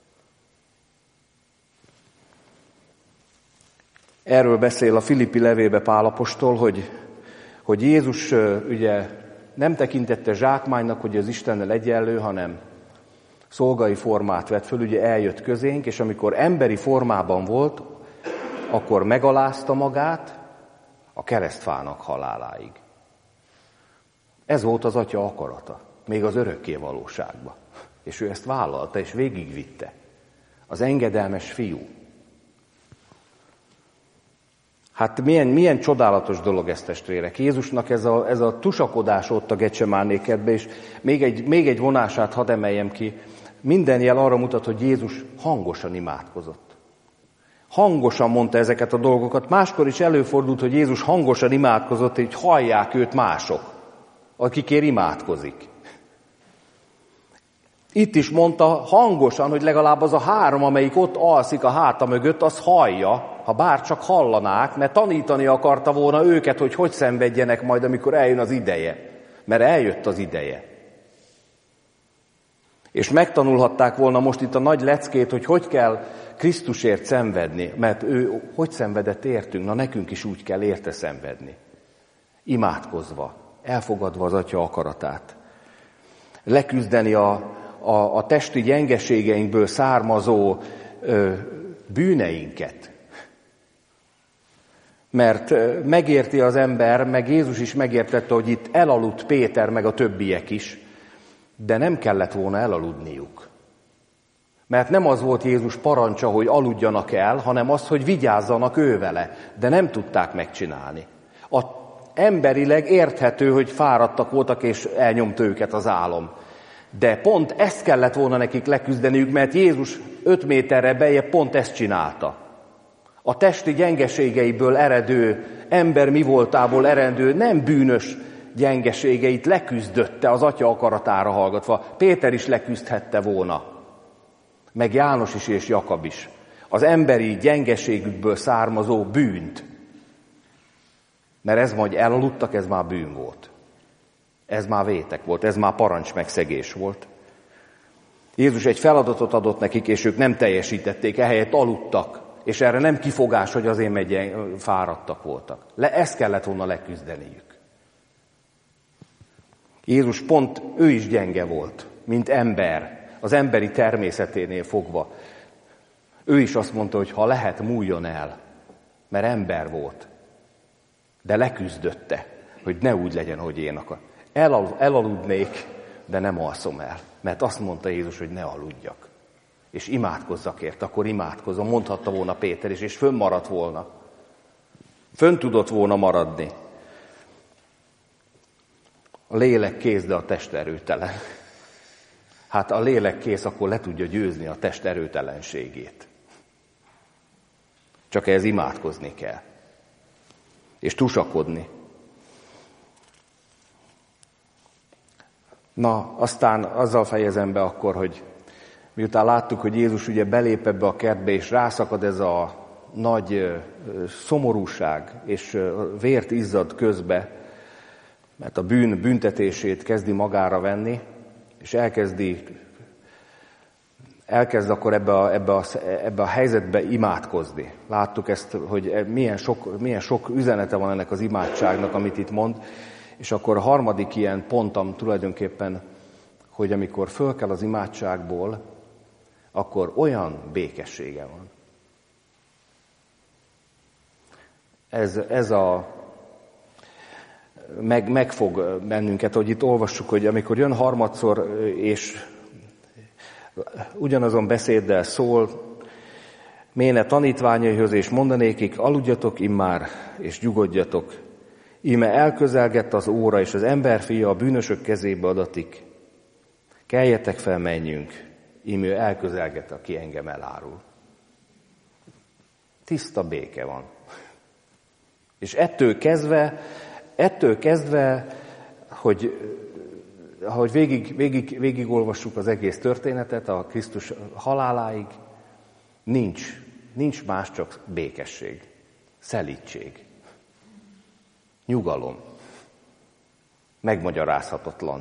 Erről beszél a Filippi levébe Pál apostol, hogy Jézus ugye nem tekintette zsákmánynak, hogy az Istennel egyenlő, hanem szolgai formát vett föl, ugye eljött közénk, és amikor emberi formában volt, akkor megalázta magát a keresztfának haláláig. Ez volt az Atya akarata, még az örökké valóságban. És ő ezt vállalta, és végigvitte. Az engedelmes fiú. Hát milyen csodálatos dolog ez, testvérek. Jézusnak ez a tusakodás ott a Getsemáné kertben, és még egy vonását hadd emeljem ki. Minden jel arra mutat, hogy Jézus hangosan imádkozott. Hangosan mondta ezeket a dolgokat. Máskor is előfordult, hogy Jézus hangosan imádkozott, hogy hallják őt mások, akikért imádkozik. Itt is mondta hangosan, hogy legalább az a 3, amelyik ott alszik a háta mögött, az hallja, ha bár csak hallanák, mert tanítani akarta volna őket, hogy szenvedjenek majd, amikor eljön az ideje. Mert eljött az ideje. És megtanulhatták volna most itt a nagy leckét, hogy kell Krisztusért szenvedni, mert ő hogy szenvedett értünk, na nekünk is úgy kell érte szenvedni. Imádkozva, elfogadva az Atya akaratát. Leküzdeni a testi gyengeségeinkből származó bűneinket. Mert megérti az ember, meg Jézus is megértette, hogy itt elaludt Péter, meg a többiek is, de nem kellett volna elaludniuk. Mert nem az volt Jézus parancsa, hogy aludjanak el, hanem az, hogy vigyázzanak ő vele, de nem tudták megcsinálni. Emberileg érthető, hogy fáradtak voltak, és elnyomta őket az álom. De pont ezt kellett volna nekik leküzdeniük, mert Jézus 5 méterre beljebb pont ezt csinálta. A testi gyengeségeiből eredő, ember mi voltából eredő, nem bűnös gyengeségeit leküzdötte az Atya akaratára hallgatva. Péter is leküzdhette volna, meg János is és Jakab is. Az emberi gyengeségükből származó bűnt. Mert ez majd elaludtak, ez már bűn volt. Ez már vétek volt, ez már parancsmegszegés volt. Jézus egy feladatot adott nekik, és ők nem teljesítették, ehelyett aludtak. És erre nem kifogás, hogy azért fáradtak voltak. Ezt kellett volna leküzdeniük. Jézus pont, ő is gyenge volt, mint ember, az emberi természeténél fogva. Ő is azt mondta, hogy ha lehet, múljon el, mert ember volt. De leküzdötte, hogy ne úgy legyen, hogy én akar. Elaludnék, de nem alszom el. Mert azt mondta Jézus, hogy ne aludjak. És imádkozzak ért, akkor imádkozom. Mondhatta volna Péter is, és fönnmaradt volna. Fönn tudott volna maradni. A lélek kész, de a test erőtelen. Hát a lélek kész, akkor le tudja győzni a test erőtelenségét. Csak ehhez imádkozni kell. És tusakodni. Na, aztán azzal fejezem be akkor, hogy miután láttuk, hogy Jézus ugye belép ebbe a kertbe, és rászakad ez a nagy szomorúság, és vért izzad közbe, mert a bűn büntetését kezdi magára venni, és elkezd akkor ebbe a helyzetbe imádkozni. Láttuk ezt, hogy milyen sok üzenete van ennek az imádságnak, amit itt mond, és akkor a harmadik ilyen pontom tulajdonképpen, hogy amikor föl kell az imádságból, akkor olyan békessége van. Ez megfog bennünket, hogy itt olvassuk, hogy amikor jön harmadszor, és ugyanazon beszéddel szól, méne tanítványaihoz, és mondanékik, aludjatok immár, és nyugodjatok. Íme elközelgett az óra, és az emberfia a bűnösök kezébe adatik. Keljetek fel, menjünk, íme elközelgett, aki engem elárul. Tiszta béke van. És ettől kezdve, hogy végig olvassuk az egész történetet, a Krisztus haláláig, nincs más, csak békesség, szelídség, nyugalom, megmagyarázhatatlan.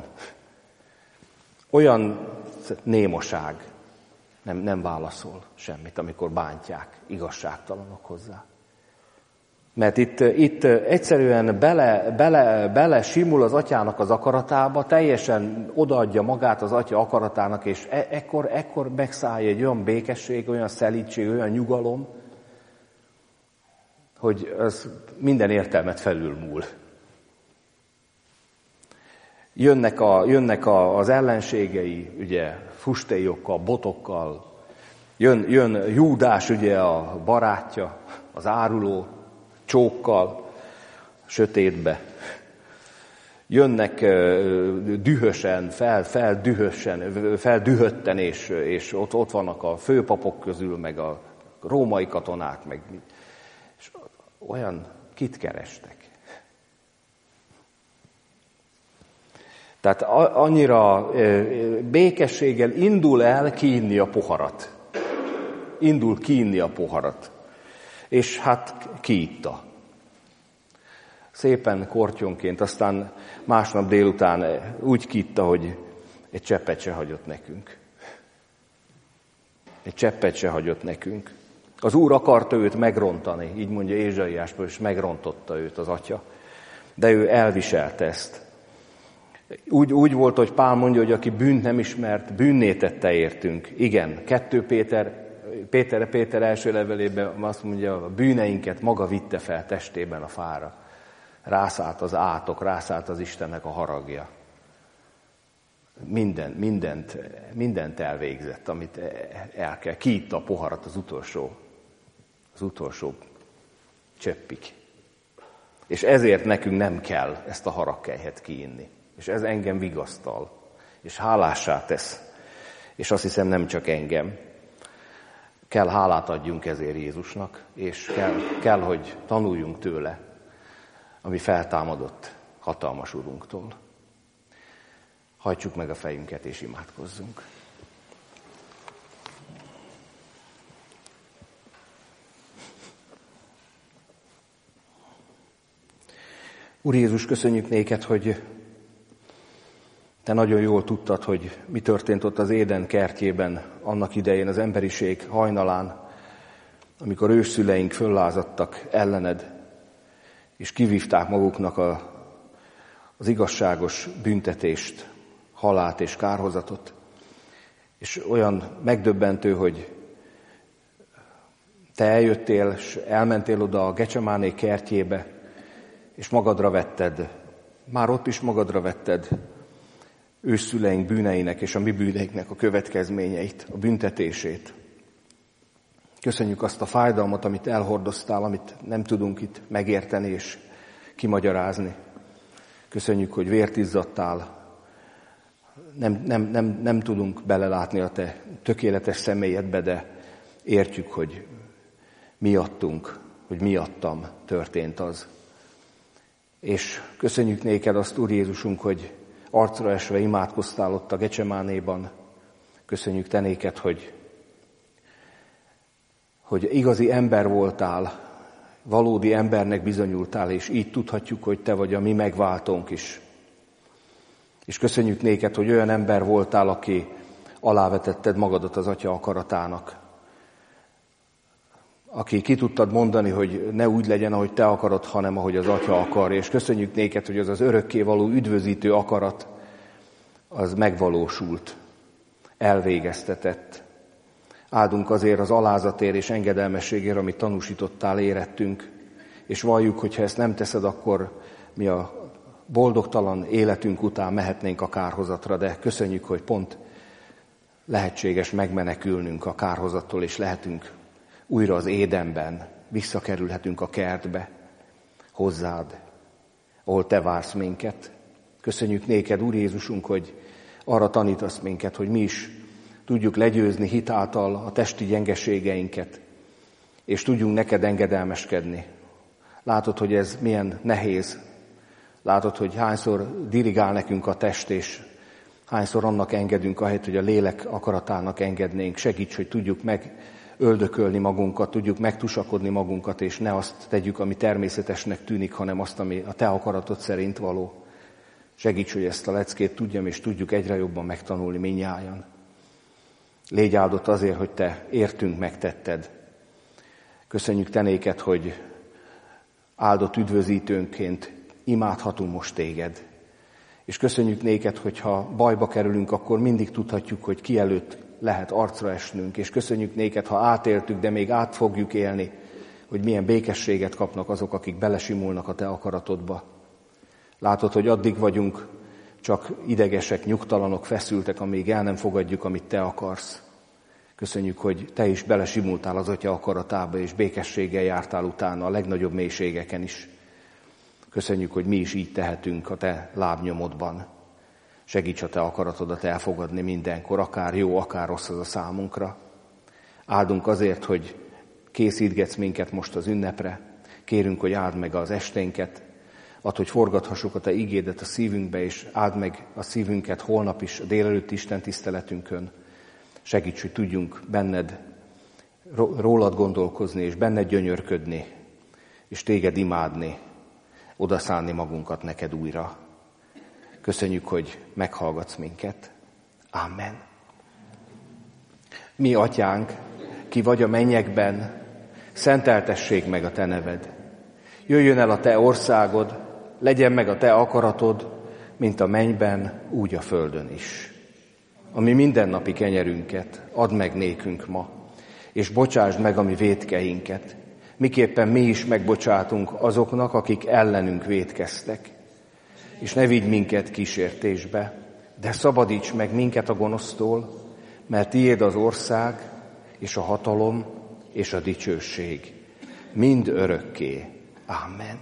Olyan némaság, nem válaszol semmit, amikor bántják, igazságtalanok hozzá. Mert itt egyszerűen bele simul az atyának az akaratába, teljesen odaadja magát az atya akaratának, és ekkor megszállja egy olyan békesség, olyan szelídség, olyan nyugalom, hogy az minden értelmet felülmúl. Jönnek az ellenségei, ugye, fustélyokkal, botokkal, jön Júdás, ugye, a barátja, az áruló, csókkal, sötétbe. Jönnek dühösen, feldühötten, és ott vannak a főpapok közül, meg a római katonák, meg és olyan kit kerestek. Tehát annyira békességgel indul el kiinni a poharat. Indul kiinni a poharat. És hát kiitta. Szépen kortyonként, aztán másnap délután úgy kiitta, hogy egy cseppet se hagyott nekünk. Egy cseppet se hagyott nekünk. Az Úr akarta őt megrontani, így mondja Ézsaiásból, és megrontotta őt az Atya. De ő elviselte ezt. Úgy volt, hogy Pál mondja, hogy aki bűnt nem ismert, bűnné tette értünk. Igen, 2 Péter első levelében azt mondja, a bűneinket maga vitte fel testében a fára. Rászállt az átok, rászállt az Istennek a haragja. Mindent elvégzett, amit el kell. Kiitta a poharat az utolsó cseppig. És ezért nekünk nem kell ezt a haragkelyhet kiinni. És ez engem vigasztal, és hálássá tesz. És azt hiszem nem csak engem. Kell hálát adjunk ezért Jézusnak, és kell, hogy tanuljunk tőle, ami feltámadott hatalmas Urunktól. Hajtsuk meg a fejünket, és imádkozzunk. Úr Jézus, köszönjük néked, hogy te nagyon jól tudtad, hogy mi történt ott az Éden kertjében annak idején, az emberiség hajnalán, amikor ősszüleink föllázadtak ellened, és kivívták maguknak az igazságos büntetést, halált és kárhozatot. És olyan megdöbbentő, hogy te eljöttél, és elmentél oda a Gecsemáné kertjébe, és magadra vetted, már ott is magadra vetted ősszüleink bűneinek és a mi bűneinknek a következményeit, a büntetését. Köszönjük azt a fájdalmat, amit elhordoztál, amit nem tudunk itt megérteni és kimagyarázni. Köszönjük, hogy vért izzadtál. Nem tudunk belelátni a te tökéletes személyedbe, de értjük, hogy miattunk, hogy miattam történt az. És köszönjük néked azt, Úr Jézusunk, hogy arcra esve imádkoztál ott a Gecsemánéban. Köszönjük te néked, hogy igazi ember voltál, valódi embernek bizonyultál, és így tudhatjuk, hogy te vagy a mi megváltónk is. És köszönjük néked, hogy olyan ember voltál, aki alávetetted magadat az Atya akaratának. Aki ki tudtad mondani, hogy ne úgy legyen, ahogy te akarod, hanem ahogy az Atya akar. És köszönjük néked, hogy az örökkévaló üdvözítő akarat, az megvalósult, elvégeztetett. Áldunk azért az alázatért és engedelmességért, amit tanúsítottál, érettünk, és valljuk, hogy ha ezt nem teszed, akkor mi a boldogtalan életünk után mehetnénk a kárhozatra, de köszönjük, hogy pont lehetséges megmenekülnünk a kárhozattól, és lehetünk újra az Édenben, visszakerülhetünk a kertbe, hozzád, ahol te vársz minket. Köszönjük néked, Úr Jézusunk, hogy arra tanítasz minket, hogy mi is tudjuk legyőzni hit által a testi gyengeségeinket, és tudjunk neked engedelmeskedni. Látod, hogy ez milyen nehéz. Látod, hogy hányszor dirigál nekünk a test, és hányszor annak engedünk, ahelyett, hogy a lélek akaratának engednénk. Segíts, hogy tudjuk megöldökölni magunkat, tudjuk megtusakodni magunkat, és ne azt tegyük, ami természetesnek tűnik, hanem azt, ami a te akaratod szerint való. Segíts, hogy ezt a leckét tudjam, és tudjuk egyre jobban megtanulni mindnyájan. Légy áldott azért, hogy te értünk megtetted. Köszönjük te néked, hogy áldott üdvözítőnként imádhatunk most téged. És köszönjük néked, hogy ha bajba kerülünk, akkor mindig tudhatjuk, hogy ki előtt lehet arcra esnünk. És köszönjük néked, ha átéltük, de még át fogjuk élni, hogy milyen békességet kapnak azok, akik belesimulnak a te akaratodba. Látod, hogy addig vagyunk csak idegesek, nyugtalanok, feszültek, amíg el nem fogadjuk, amit te akarsz. Köszönjük, hogy Te is belesimultál az Atya akaratába, és békességgel jártál utána a legnagyobb mélységeken is. Köszönjük, hogy mi is így tehetünk a Te lábnyomodban. Segíts a Te akaratodat elfogadni mindenkor, akár jó, akár rossz az a számunkra. Áldunk azért, hogy készítgetsz minket most az ünnepre. Kérünk, hogy áld meg az esténket, add, hogy forgathassuk a Te igédet a szívünkbe, és áld meg a szívünket holnap is, a délelőtti Isten tiszteletünkön. Segíts, hogy tudjunk benned, rólad gondolkozni, és benned gyönyörködni, és téged imádni, odaszánni magunkat neked újra. Köszönjük, hogy meghallgatsz minket. Amen. Mi atyánk, ki vagy a mennyekben, szenteltessék meg a Te neved. Jöjjön el a Te országod, legyen meg a Te akaratod, mint a mennyben, úgy a földön is. Ami mindennapi kenyerünket add meg nékünk ma, és bocsásd meg a mi vétkeinket, miképpen mi is megbocsátunk azoknak, akik ellenünk vétkeztek. És ne vigy minket kísértésbe, de szabadíts meg minket a gonosztól, mert tiéd az ország, és a hatalom, és a dicsőség, mind örökké. Amen.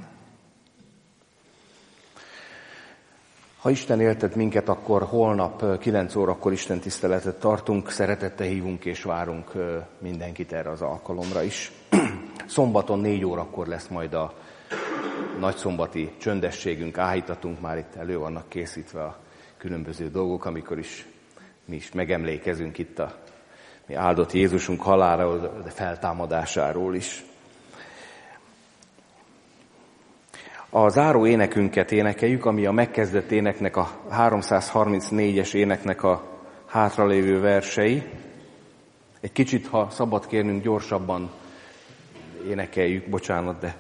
Ha Isten éltet minket, akkor holnap 9 órakor Isten tiszteletet tartunk, szeretettel hívunk és várunk mindenkit erre az alkalomra is. Szombaton 4 órakor lesz majd a nagyszombati csöndességünk, áhítatunk, már itt elő vannak készítve a különböző dolgok, amikor is mi is megemlékezünk itt a mi áldott Jézusunk haláláról, de feltámadásáról is. A záró énekünket énekeljük, ami a megkezdett éneknek, a 334-es éneknek a hátralévő versei. Egy kicsit, ha szabad kérnünk, gyorsabban énekeljük, bocsánat, de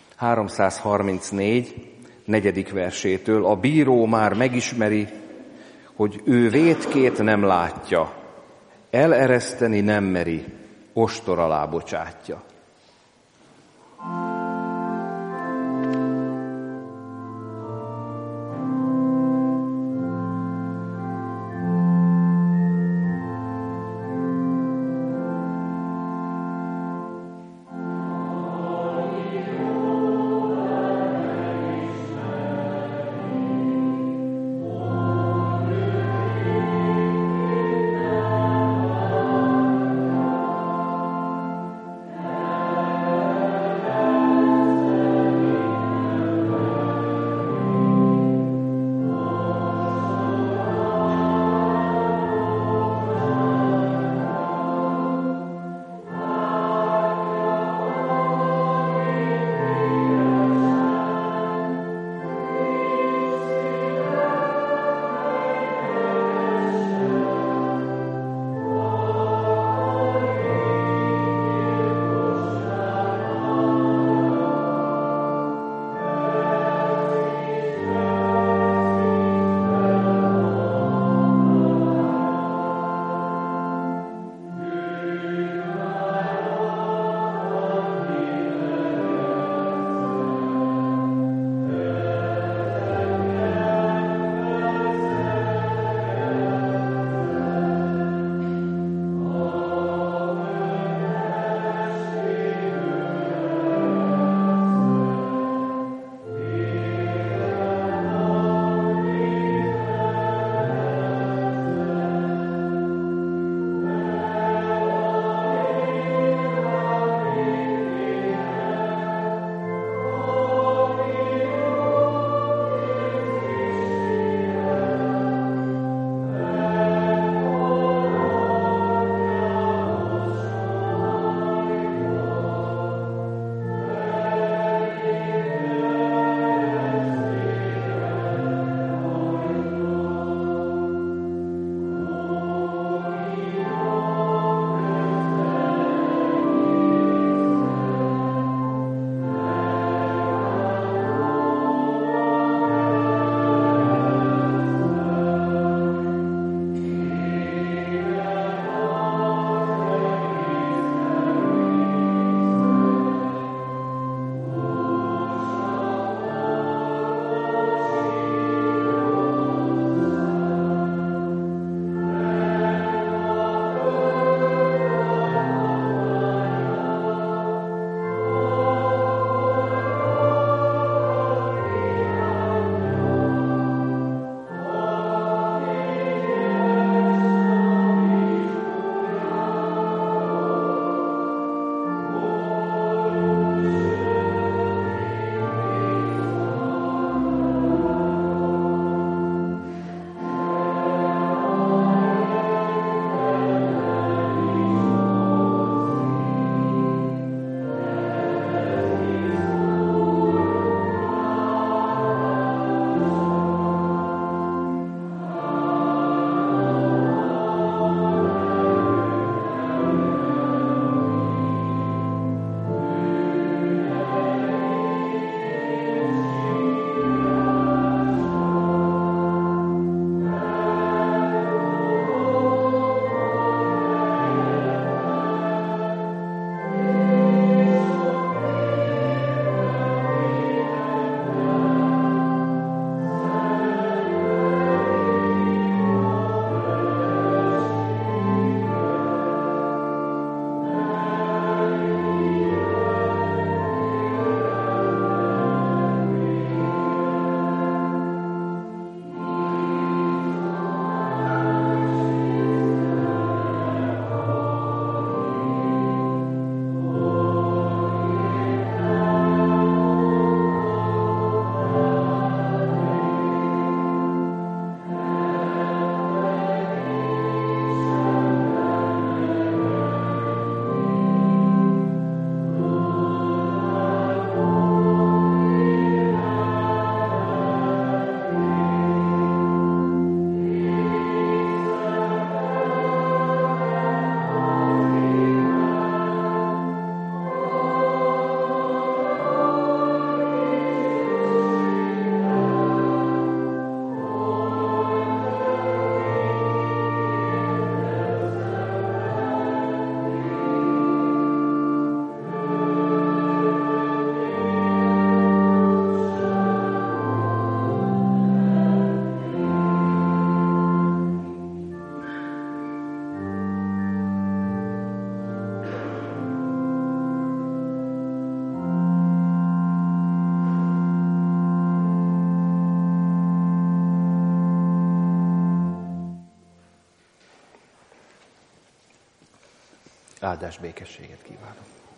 334, 4. versétől. A bíró már megismeri, hogy ő vétkét nem látja, elereszteni nem meri, ostor alá bocsátja. Áldás békességet kívánok.